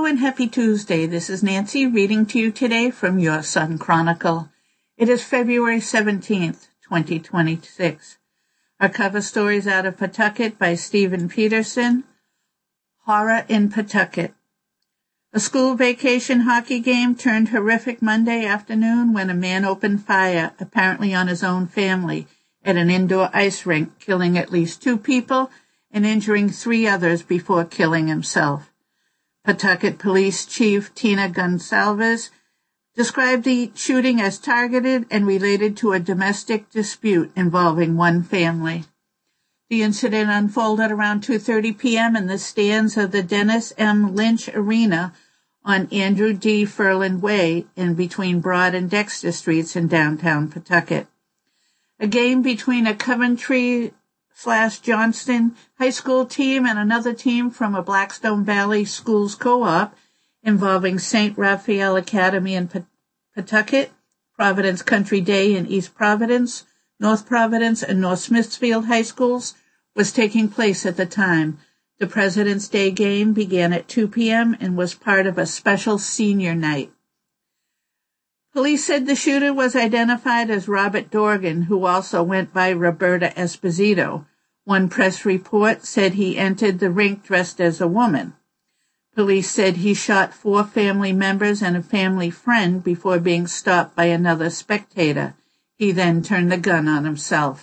and happy Tuesday. This is Nancy reading to you today from Your Sun Chronicle. It is February 17th, 2026. Our cover story is out of Pawtucket by Stephen Peterson. Horror in Pawtucket. A school vacation hockey game turned horrific Monday afternoon when a man opened fire, apparently on his own family, at an indoor ice rink, killing at least 2 people and injuring 3 others before killing himself. Pawtucket Police Chief Tina Gonsalves described the shooting as targeted and related to a domestic dispute involving one family. The incident unfolded around 2:30 p.m. in the stands of the Dennis M. Lynch Arena on Andrew D. Furland Way in between Broad and Dexter Streets in downtown Pawtucket. A game between a Coventry/Johnston high school team and another team from a Blackstone Valley Schools co-op involving St. Raphael Academy in Pawtucket, Providence Country Day in East Providence, North Providence, and North Smithfield High Schools was taking place at the time. The President's Day game began at 2 p.m. and was part of a special senior night. Police said the shooter was identified as Robert Dorgan, who also went by Roberta Esposito. One press report said he entered the rink dressed as a woman. Police said he shot 4 family members and a family friend before being stopped by another spectator. He then turned the gun on himself.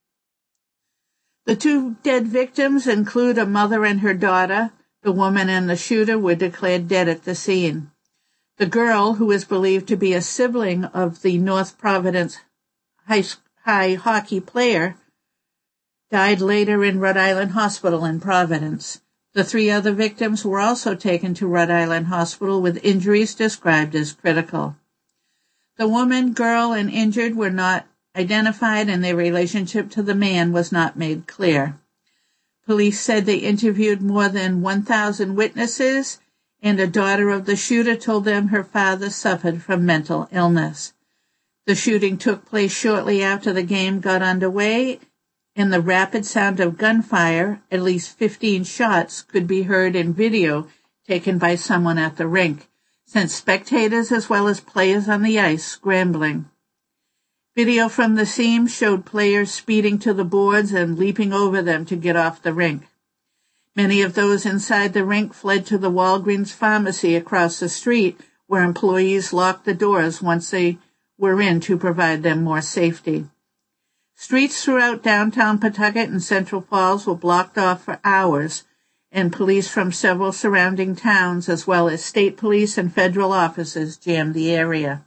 The 2 dead victims include a mother and her daughter. The woman and the shooter were declared dead at the scene. The girl, who is believed to be a sibling of the North Providence High hockey player, died later in Rhode Island Hospital in Providence. The 3 other victims were also taken to Rhode Island Hospital with injuries described as critical. The woman, girl, and injured were not identified, and their relationship to the man was not made clear. Police said they interviewed more than 1,000 witnesses, and a daughter of the shooter told them her father suffered from mental illness. The shooting took place shortly after the game got underway, and the rapid sound of gunfire, at least 15 shots, could be heard in video taken by someone at the rink, sent spectators as well as players on the ice scrambling. Video from the scene showed players speeding to the boards and leaping over them to get off the rink. Many of those inside the rink fled to the Walgreens pharmacy across the street, where employees locked the doors once they were in to provide them more safety. Streets throughout downtown Pawtucket and Central Falls were blocked off for hours, and police from several surrounding towns, as well as state police and federal officers, jammed the area.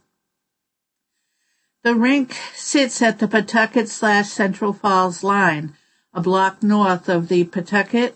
The rink sits at the Pawtucket/Central Falls line, a block north of the Pawtucket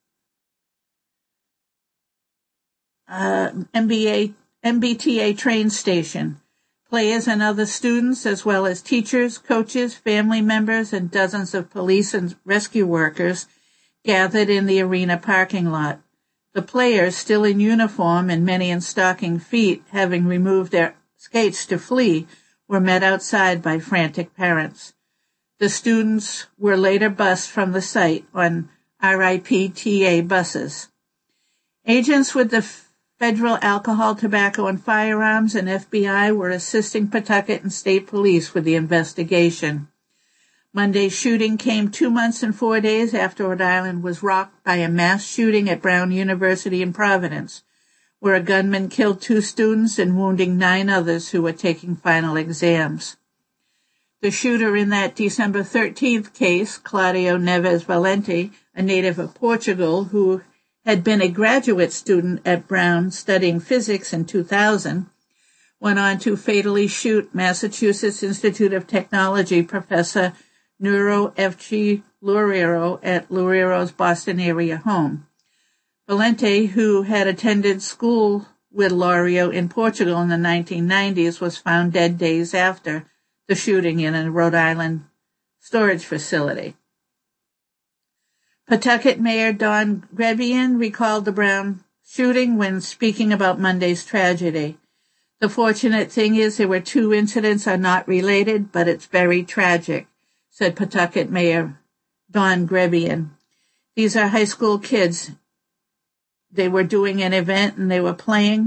MBTA train station. Players and other students, as well as teachers, coaches, family members, and dozens of police and rescue workers, gathered in the arena parking lot. The players, still in uniform and many in stocking feet, having removed their skates to flee, were met outside by frantic parents. The students were later bused from the site on RIPTA buses. Agents with the Federal Alcohol, Tobacco, and Firearms and FBI were assisting Pawtucket and state police with the investigation. Monday's shooting came 2 months and 4 days after Rhode Island was rocked by a mass shooting at Brown University in Providence, where a gunman killed 2 students and wounding 9 others who were taking final exams. The shooter in that December 13th case, Claudio Neves Valente, a native of Portugal who had been a graduate student at Brown studying physics in 2000, went on to fatally shoot Massachusetts Institute of Technology professor Nuro F.G. Loureiro at Loureiro's Boston area home. Valente, who had attended school with Loureiro in Portugal in the 1990s, was found dead days after the shooting in a Rhode Island storage facility. Pawtucket Mayor Don Grebian recalled the Brown shooting when speaking about Monday's tragedy. The fortunate thing is there were 2 incidents are not related, but it's very tragic, said Pawtucket Mayor Don Grebian. These are high school kids. they were doing an event and they were playing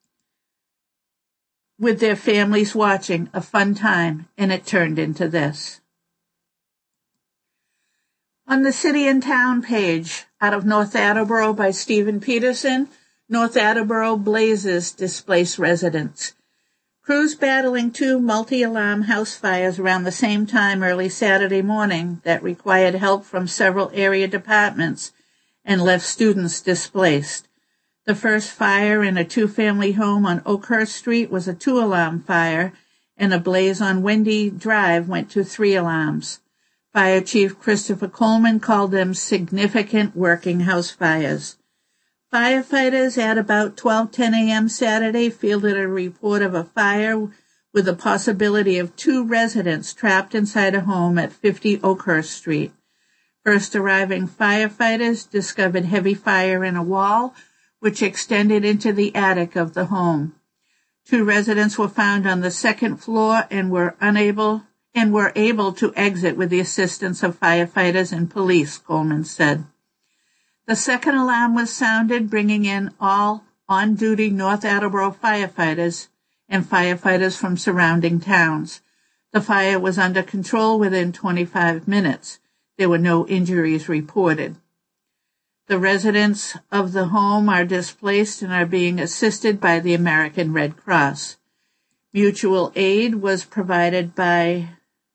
with their families watching, a fun time, and it turned into this. On the City and Town page, out of North Attleboro by Stephen Peterson, North Attleboro blazes displace residents. Crews battling 2 multi-alarm house fires around the same time early Saturday morning that required help from several area departments and left students displaced. The first fire in a 2-family home on Oakhurst Street was a 2-alarm fire, and a blaze on Wendy Drive went to 3 alarms. Fire Chief Christopher Coleman called them significant working house fires. Firefighters at about 12:10 a.m. Saturday fielded a report of a fire with the possibility of 2 residents trapped inside a home at 50 Oakhurst Street. First arriving firefighters discovered heavy fire in a wall, which extended into the attic of the home. 2 residents were found on the 2nd floor and were able to exit with the assistance of firefighters and police, Coleman said. The 2nd alarm was sounded, bringing in all on-duty North Attleboro firefighters and firefighters from surrounding towns. The fire was under control within 25 minutes. There were no injuries reported. The residents of the home are displaced and are being assisted by the American Red Cross. Mutual aid was provided by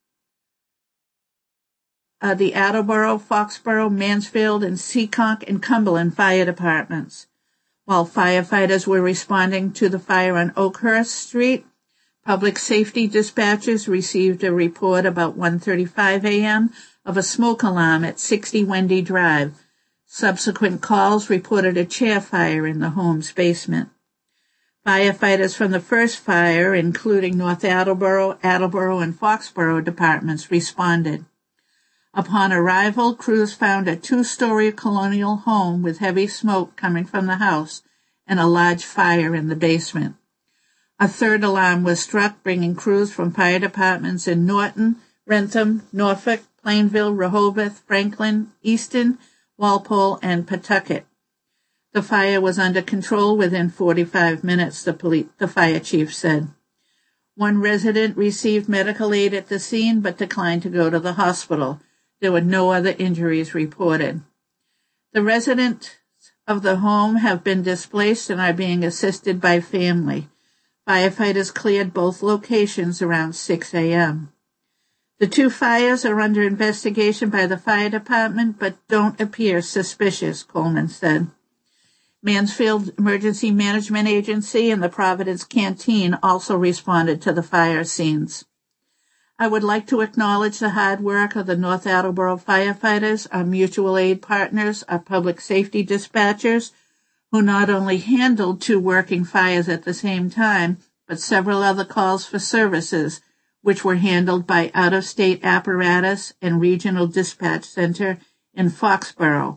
the Attleboro, Foxborough, Mansfield, and Seekonk and Cumberland fire departments. While firefighters were responding to the fire on Oakhurst Street, public safety dispatchers received a report about 1:35 a.m. of a smoke alarm at 60 Wendy Drive. Subsequent calls reported a chair fire in the home's basement. Firefighters from the first fire, including North Attleboro, and Foxborough departments, responded. Upon arrival, crews found a 2-story colonial home with heavy smoke coming from the house and a large fire in the basement. A 3rd alarm was struck, bringing crews from fire departments in Norton, Wrentham, Norfolk, Plainville, Rehoboth, Franklin, Easton, Walpole, and Pawtucket. The fire was under control within 45 minutes, the fire chief said. 1 resident received medical aid at the scene but declined to go to the hospital. There were no other injuries reported. The residents of the home have been displaced and are being assisted by family. Firefighters cleared both locations around 6 a.m. The 2 fires are under investigation by the fire department but don't appear suspicious, Coleman said. Mansfield Emergency Management Agency and the Providence Canteen also responded to the fire scenes. I would like to acknowledge the hard work of the North Attleboro firefighters, our mutual aid partners, our public safety dispatchers, who not only handled 2 working fires at the same time, but several other calls for services, which were handled by out-of-state apparatus and regional dispatch center in Foxborough,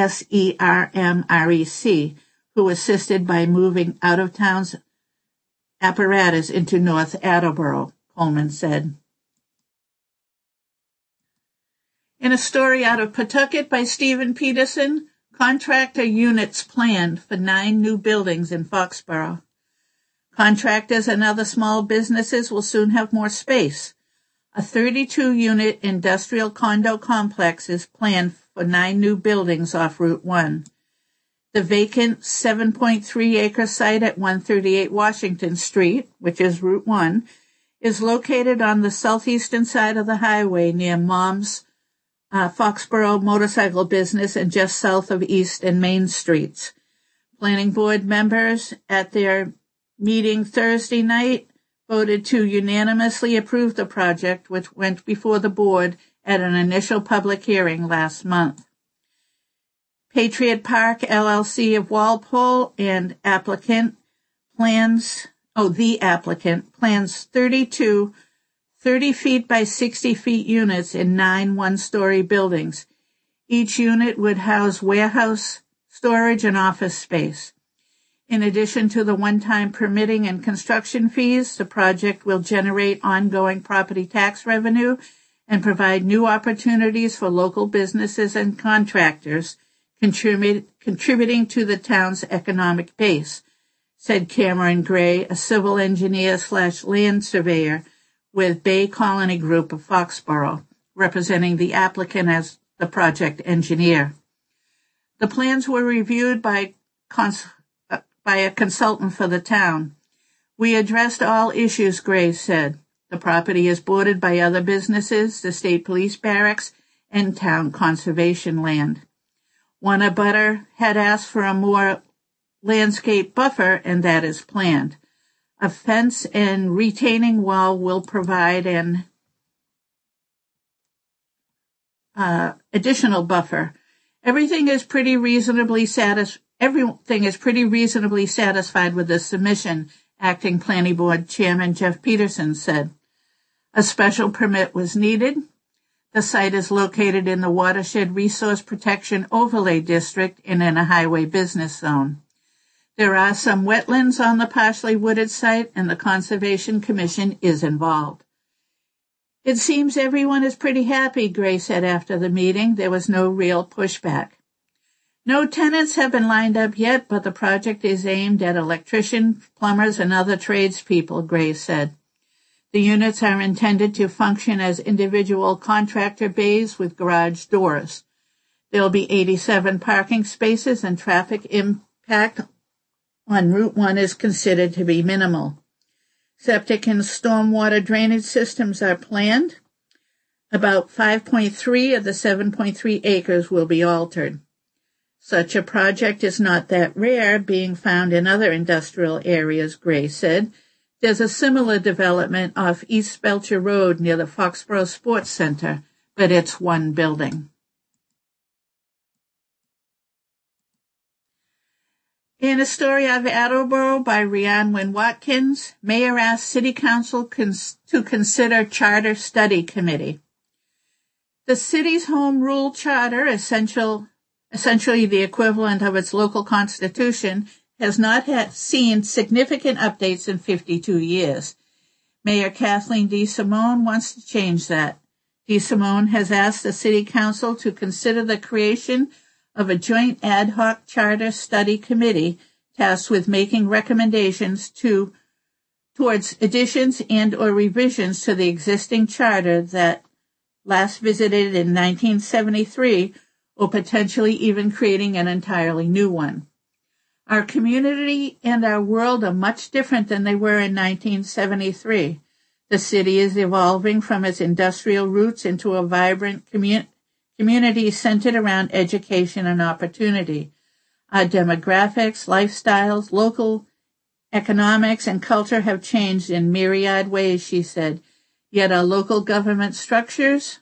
SERMREC, who assisted by moving out-of-town's apparatus into North Attleboro, Coleman said. In a story out of Pawtucket by Stephen Peterson, contractor units planned for 9 new buildings in Foxborough. Contractors and other small businesses will soon have more space. A 32-unit industrial condo complex is planned for 9 new buildings off Route 1. The vacant 7.3-acre site at 138 Washington Street, which is Route 1, is located on the southeastern side of the highway near Mom's Foxborough motorcycle business and just south of East and Main Streets. Planning board members at their meeting Thursday night voted to unanimously approve the project, which went before the board at an initial public hearing last month. Patriot Park LLC of Walpole and the applicant plans 32 30 feet by 60 feet units in 9 one-story buildings. Each unit would house warehouse, storage, and office space. In addition to the one-time permitting and construction fees, the project will generate ongoing property tax revenue and provide new opportunities for local businesses and contractors, contributing to the town's economic base, said Cameron Gray, a civil engineer/land surveyor with Bay Colony Group of Foxborough, representing the applicant as the project engineer. The plans were reviewed by a consultant for the town. We addressed all issues, Gray said. The property is bordered by other businesses, the state police barracks, and town conservation land. One abutter had asked for a more landscape buffer, and that is planned. A fence and retaining wall will provide an additional buffer. Everything is pretty reasonably satisfied with this submission, Acting Planning Board Chairman Jeff Peterson said. A special permit was needed. The site is located in the Watershed Resource Protection Overlay District and in a highway business zone. There are some wetlands on the partially wooded site, and the Conservation Commission is involved. It seems everyone is pretty happy, Gray said after the meeting. There was no real pushback. No tenants have been lined up yet, but the project is aimed at electricians, plumbers, and other tradespeople, Gray said. The units are intended to function as individual contractor bays with garage doors. There will be 87 parking spaces, and traffic impact on Route 1 is considered to be minimal. Septic and stormwater drainage systems are planned. About 5.3 of the 7.3 acres will be altered. Such a project is not that rare, being found in other industrial areas, Gray said. There's a similar development off East Belcher Road near the Foxborough Sports Center, but it's one building. In a story of Attleboro by Rhiannon Watkins, Mayor asked City Council to consider Charter Study Committee. The city's Home Rule Charter, essentially the equivalent of its local constitution, has not seen significant updates in 52 years. Mayor Kathleen DeSimone wants to change that. DeSimone has asked the City Council to consider the creation of a joint ad hoc charter study committee tasked with making recommendations towards additions and or revisions to the existing charter that last visited in 1973, or potentially even creating an entirely new one. Our community and our world are much different than they were in 1973. The city is evolving from its industrial roots into a vibrant community centered around education and opportunity. Our demographics, lifestyles, local economics, and culture have changed in myriad ways, she said. Yet our local government structures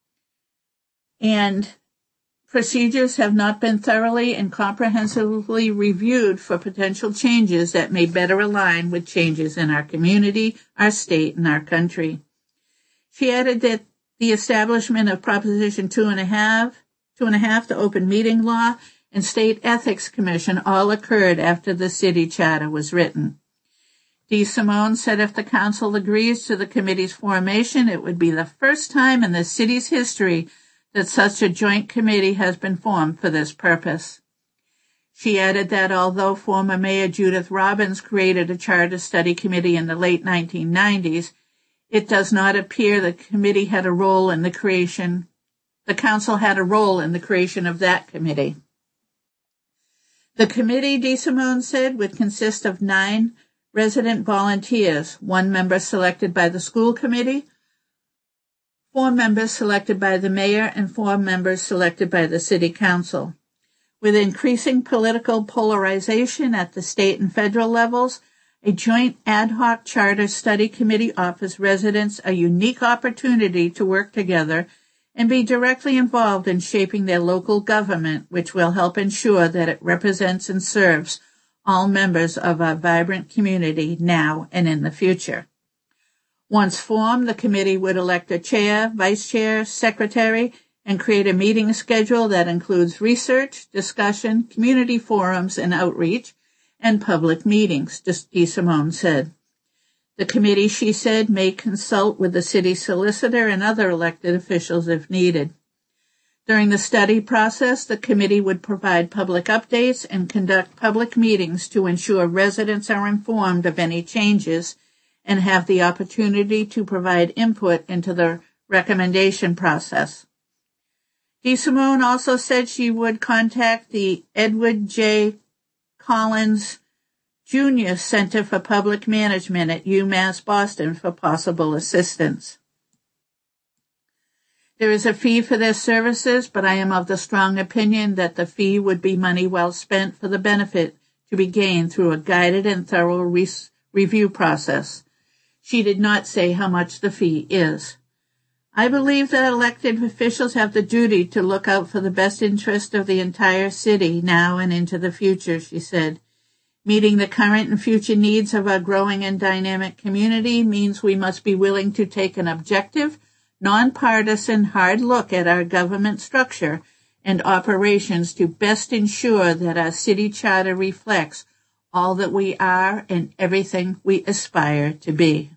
and procedures have not been thoroughly and comprehensively reviewed for potential changes that may better align with changes in our community, our state, and our country. She added that the establishment of Proposition 2.5, the Open Meeting Law, and State Ethics Commission all occurred after the city charter was written. DeSimone said if the council agrees to the committee's formation, it would be the first time in the city's history that such a joint committee has been formed for this purpose. She added that although former Mayor Judith Robbins created a charter study committee in the late 1990s, it does not appear the committee had a role in the creation. The council had a role in the creation of that committee. The committee, DeSimone said, would consist of 9 resident volunteers, 1 member selected by the school committee, 4 members selected by the mayor, and 4 members selected by the city council. With increasing political polarization at the state and federal levels, a joint ad hoc charter study committee offers residents a unique opportunity to work together and be directly involved in shaping their local government, which will help ensure that it represents and serves all members of our vibrant community now and in the future. Once formed, the committee would elect a chair, vice chair, secretary, and create a meeting schedule that includes research, discussion, community forums and outreach, and public meetings, DeSimone said. The committee, she said, may consult with the city solicitor and other elected officials if needed. During the study process, the committee would provide public updates and conduct public meetings to ensure residents are informed of any changes and have the opportunity to provide input into the recommendation process. DeSimone also said she would contact the Edward J. Collins Jr. Center for Public Management at UMass Boston for possible assistance. There is a fee for their services, but I am of the strong opinion that the fee would be money well spent for the benefit to be gained through a guided and thorough review process. She did not say how much the fee is. I believe that elected officials have the duty to look out for the best interest of the entire city now and into the future, she said. Meeting the current and future needs of our growing and dynamic community means we must be willing to take an objective, nonpartisan, hard look at our government structure and operations to best ensure that our city charter reflects all that we are and everything we aspire to be.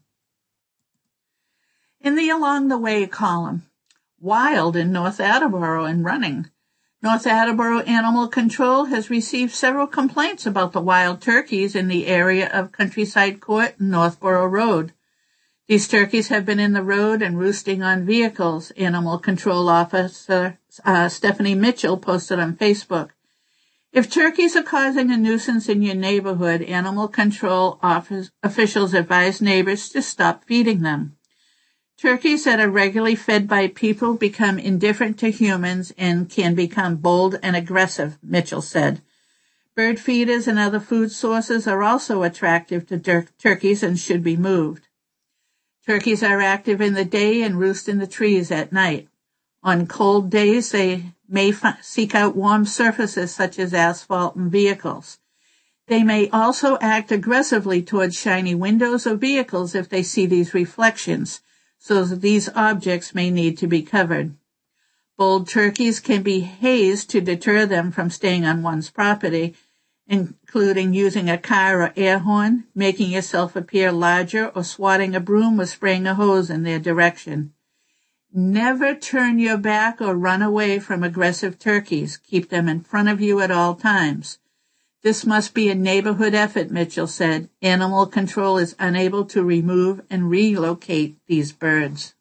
In the Along the Way column, wild in North Attleboro and running. North Attleboro Animal Control has received several complaints about the wild turkeys in the area of Countryside Court and Northborough Road. These turkeys have been in the road and roosting on vehicles, Animal Control Officer Stephanie Mitchell posted on Facebook. If turkeys are causing a nuisance in your neighborhood, Animal Control officials advise neighbors to stop feeding them. Turkeys that are regularly fed by people become indifferent to humans and can become bold and aggressive, Mitchell said. Bird feeders and other food sources are also attractive to turkeys and should be moved. Turkeys are active in the day and roost in the trees at night. On cold days, they may seek out warm surfaces such as asphalt and vehicles. They may also act aggressively towards shiny windows of vehicles if they see these reflections, so that these objects may need to be covered. Bold turkeys can be hazed to deter them from staying on one's property, including using a car or air horn, making yourself appear larger, or swatting a broom or spraying a hose in their direction. Never turn your back or run away from aggressive turkeys. Keep them in front of you at all times. This must be a neighborhood effort, Mitchell said. Animal Control is unable to remove and relocate these birds.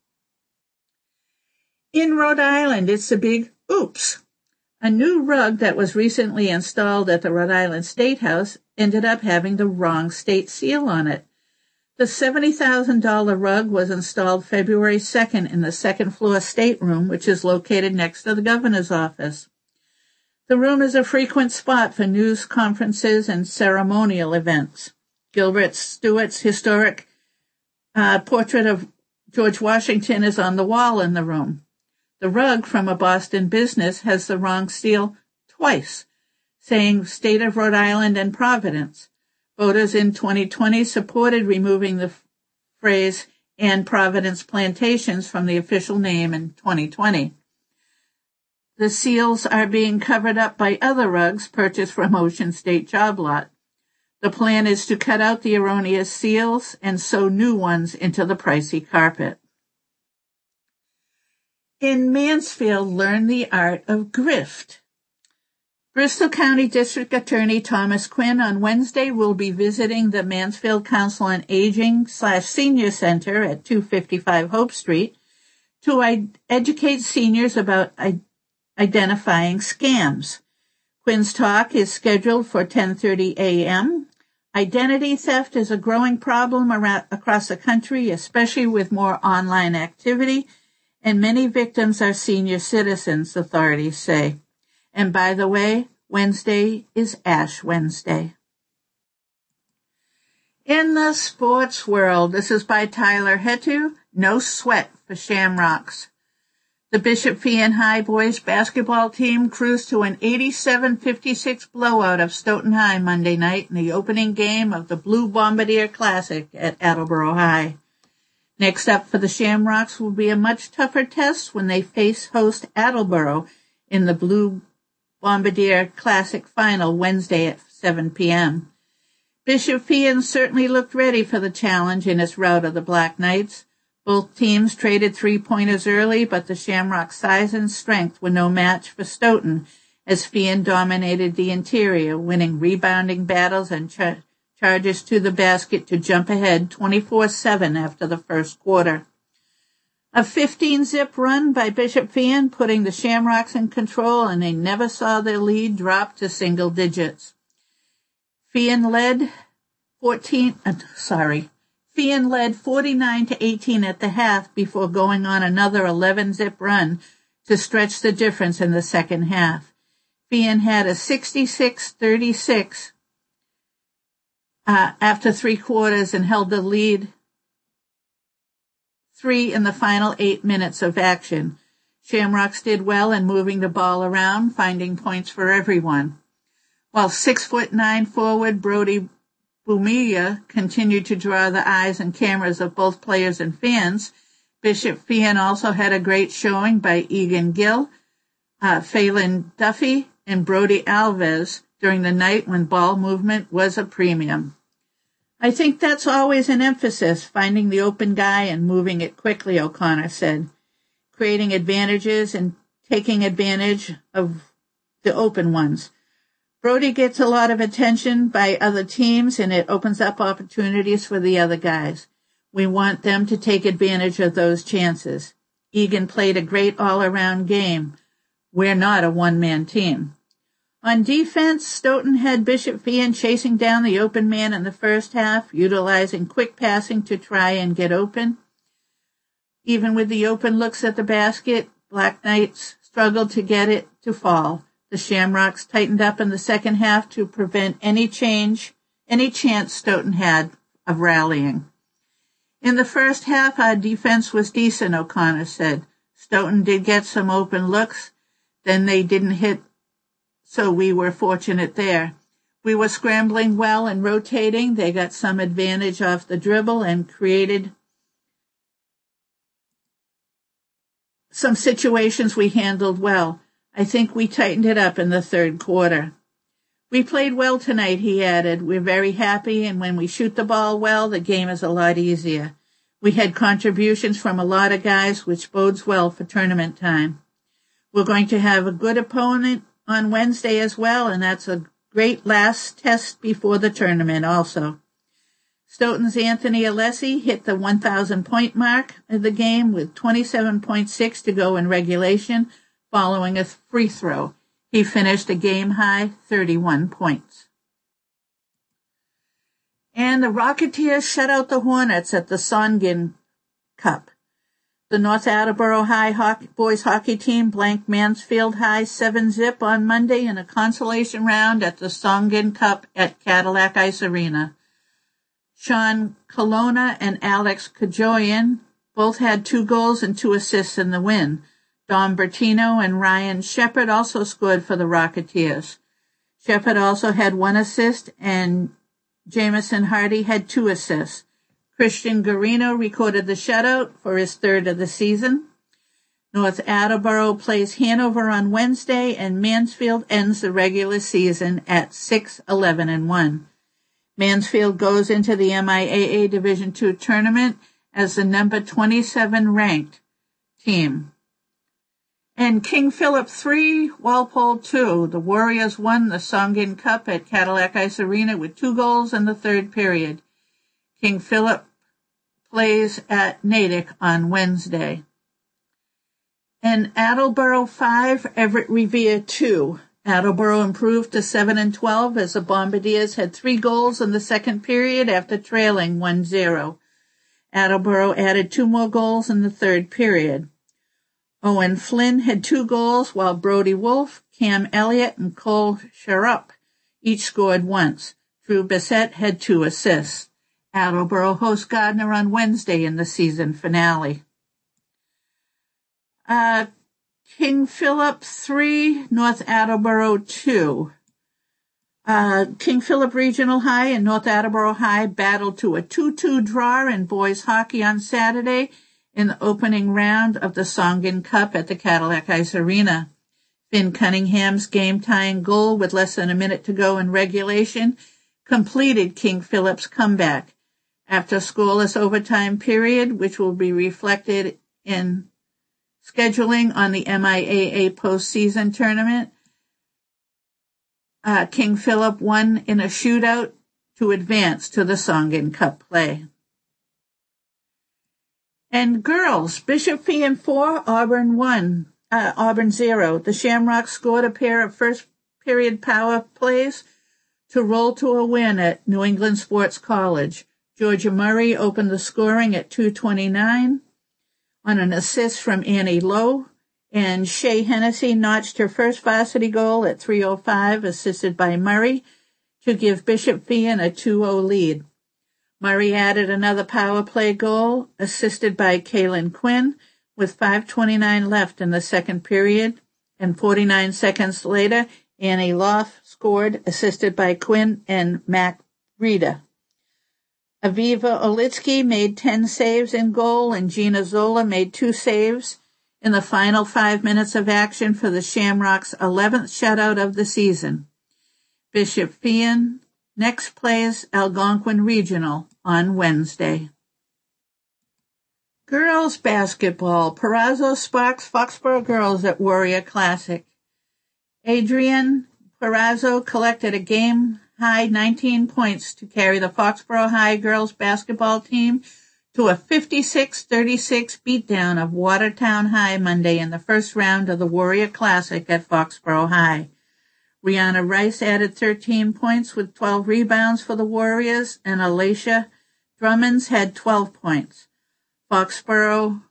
In Rhode Island, it's a big oops. A new rug that was recently installed at the Rhode Island State House ended up having the wrong state seal on it. The $70,000 rug was installed February 2nd in the second-floor stateroom, which is located next to the governor's office. The room is a frequent spot for news conferences and ceremonial events. Gilbert Stuart's historic portrait of George Washington is on the wall in the room. The rug from a Boston business has the wrong seal twice, saying State of Rhode Island and Providence. Voters in 2020 supported removing the phrase and Providence Plantations from the official name in 2020. The seals are being covered up by other rugs purchased from Ocean State Job Lot. The plan is to cut out the erroneous seals and sew new ones into the pricey carpet. In Mansfield, learn the art of grift. Bristol County District Attorney Thomas Quinn on Wednesday will be visiting the Mansfield Council on Aging/Senior Center at 255 Hope Street to educate seniors about identifying scams. Quinn's talk is scheduled for 10:30 a.m. Identity theft is a growing problem across the country, especially with more online activity, and many victims are senior citizens, authorities say. And by the way, Wednesday is Ash Wednesday. In the sports world, this is by Tyler Hetu, no sweat for Shamrocks. The Bishop Feehan High boys basketball team cruised to an 87-56 blowout of Stoughton High Monday night in the opening game of the Blue Bombardier Classic at Attleboro High. Next up for the Shamrocks will be a much tougher test when they face host Attleboro in the Blue Bombardier Classic final Wednesday at 7 p.m. Bishop Feehan certainly looked ready for the challenge in its rout of the Black Knights. Both teams traded three-pointers early, but the Shamrocks' size and strength were no match for Stoughton, as Fian dominated the interior, winning rebounding battles and charges to the basket to jump ahead 24-7 after the first quarter. A 15-zip run by Bishop Fian, putting the Shamrocks in control, and they never saw their lead drop to single digits. Fian led 49-18 at the half before going on another 11-zip run to stretch the difference in the second half. Fian had a 66-36 after three quarters and held the lead 3 in the final 8 minutes of action. Shamrocks did well in moving the ball around, finding points for everyone. While 6'9" forward Brody Bumia continued to draw the eyes and cameras of both players and fans, Bishop Fian also had a great showing by Egan Gill, Phelan Duffy, and Brody Alves during the night when ball movement was a premium. I think that's always an emphasis, finding the open guy and moving it quickly, O'Connor said, creating advantages and taking advantage of the open ones. Brody gets a lot of attention by other teams, and it opens up opportunities for the other guys. We want them to take advantage of those chances. Egan played a great all-around game. We're not a one-man team. On defense, Stoughton had Bishop Fian chasing down the open man in the first half, utilizing quick passing to try and get open. Even with the open looks at the basket, Black Knights struggled to get it to fall. The Shamrocks tightened up in the second half to prevent any chance Stoughton had of rallying. In the first half, our defense was decent, O'Connor said. Stoughton did get some open looks, then they didn't hit, so we were fortunate there. We were scrambling well and rotating. They got some advantage off the dribble and created some situations we handled well. I think we tightened it up in the third quarter. We played well tonight, he added. We're very happy, and when we shoot the ball well, the game is a lot easier. We had contributions from a lot of guys, which bodes well for tournament time. We're going to have a good opponent on Wednesday as well, and that's a great last test before the tournament also. Stoughton's Anthony Alessi hit the 1,000-point mark of the game with 27.6 to go in regulation, following a free throw. He finished a game-high 31 points. And the Rocketeers shut out the Hornets at the Songin Cup. The North Attleboro High boys hockey team blanked Mansfield High 7-zip on Monday in a consolation round at the Songin Cup at Cadillac Ice Arena. Sean Colonna and Alex Kajoyan both had 2 goals and 2 assists in the win. Dom Bertino and Ryan Shepard also scored for the Rocketeers. Shepard also had 1 assist, and Jamison Hardy had 2 assists. Christian Garino recorded the shutout for his 3rd of the season. North Attleboro plays Hanover on Wednesday, and Mansfield ends the regular season at 6-11-1. Mansfield goes into the MIAA Division II tournament as the number 27 ranked team. And King Philip 3, Walpole 2. The Warriors won the Songin Cup at Cadillac Ice Arena with 2 goals in the 3rd period. King Philip plays at Natick on Wednesday. And Attleboro 5, Everett Revere 2. Attleboro improved to 7-12 as the Bombardiers had 3 goals in the second period after trailing 1-0. Attleboro added 2 more goals in the 3rd period. Owen Flynn had 2 goals, while Brody Wolf, Cam Elliott, and Cole Sharp each scored once. Drew Bissett had 2 assists. Attleboro hosts Gardner on Wednesday in the season finale. King Philip 3, North Attleboro 2. King Philip Regional High and North Attleboro High battled to a 2-2 draw in boys hockey on Saturday in the opening round of the Songin Cup at the Cadillac Ice Arena. Finn Cunningham's game-tying goal with less than a minute to go in regulation completed King Philip's comeback. After scoreless overtime period, which will be reflected in scheduling on the MIAA postseason tournament, King Philip won in a shootout to advance to the Songan Cup play. And girls, Bishop Fee 4, Auburn 0. The Shamrocks scored a pair of first period power plays to roll to a win at New England Sports College. Georgia Murray opened the scoring at 2:29 on an assist from Annie Lowe, and Shay Hennessy notched her first varsity goal at 3:05, assisted by Murray, to give Bishop Fee a 2-0 lead. Murray added another power play goal, assisted by Kaylin Quinn, with 5:29 left in the second period, and 49 seconds later, Annie Loff scored, assisted by Quinn and Mac Rita. Aviva Olitsky made 10 saves in goal, and Gina Zola made 2 saves in the final 5 minutes of action for the Shamrocks' 11th shutout of the season. Bishop Fee next plays Algonquin Regional on Wednesday. Girls basketball. Perazo sparks Foxborough girls at Warrior Classic. Adrienne Perazo collected a game-high 19 points to carry the Foxborough High girls basketball team to a 56-36 beatdown of Watertown High Monday in the first round of the Warrior Classic at Foxborough High. Rihanna Rice added 13 points with 12 rebounds for the Warriors, and Alicia Drummonds had 12 points. Foxborough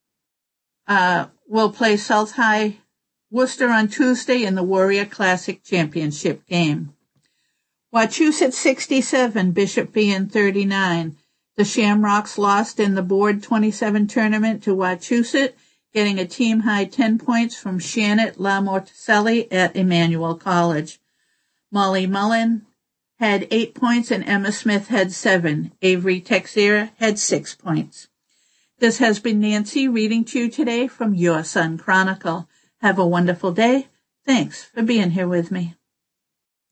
will play South High Worcester on Tuesday in the Warrior Classic Championship game. Wachusett 67, Bishop Fee 39. The Shamrocks lost in the Board 27 tournament to Wachusett, getting a team-high 10 points from Shannon Lamorticelli at Emmanuel College. Molly Mullen had 8 points and Emma Smith had 7. Avery Texier had 6 points. This has been Nancy reading to you today from Your Sun Chronicle. Have a wonderful day. Thanks for being here with me.